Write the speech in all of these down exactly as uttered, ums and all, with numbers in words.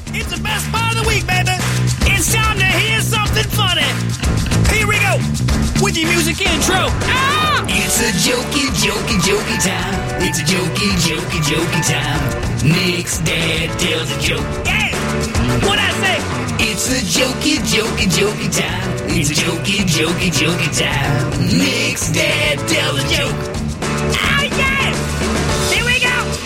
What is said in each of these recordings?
It's the best part of the week, baby. It's time to hear something funny. Here we go with your music intro. Ah! It's a jokey, jokey, jokey time. It's a jokey, jokey, jokey time. Nick's dad tells a joke. Yeah! What'd I say? It's a jokey, jokey, jokey time. It's a jokey, jokey, jokey time. Nick's dad tells a joke. Oh, yeah! Here we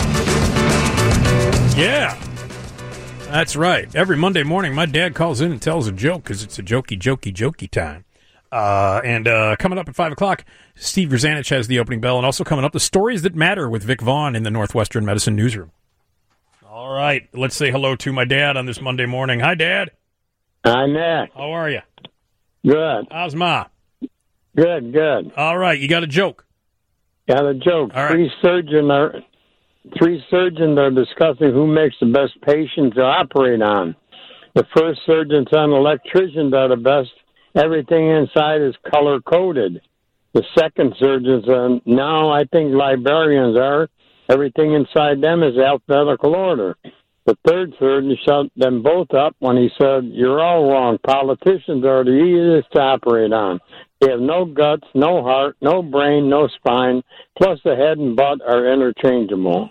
go! Yeah. That's right. Every Monday morning, my dad calls in and tells a joke because it's a jokey, jokey, jokey time. Uh, and uh, coming up at five o'clock, Steve Grzanich has the opening bell. And also coming up, the stories that matter with Vic Vaughn in the Northwestern Medicine Newsroom. All right. Let's say hello to my dad on this Monday morning. Hi, Dad. Hi, Nick. How are you? Good. How's Ma? Good, good. All right. You got a joke? Got a joke. All right. Three surgeons are... Three surgeons are discussing who makes the best patient to operate on. The first surgeon said electricians are the best. Everything inside is color-coded. The second surgeon said, no, I think librarians are. Everything inside them is alphabetical order. The third surgeon shut them both up when he said, you're all wrong. Politicians are the easiest to operate on. They have no guts, no heart, no brain, no spine, plus the head and butt are interchangeable.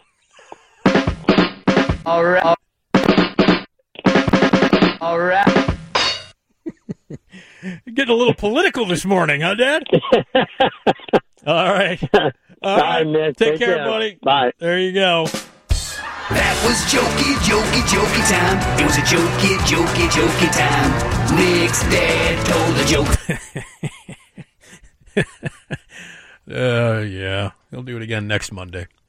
All right. All right. You're getting a little political this morning, huh, Dad? All right. All Bye, right. Nick. Take, Take care, care, buddy. Bye. There you go. That was jokey, jokey, jokey time. It was a jokey, jokey, jokey time. Nick's dad told a joke. Uh, yeah. He'll do it again next Monday.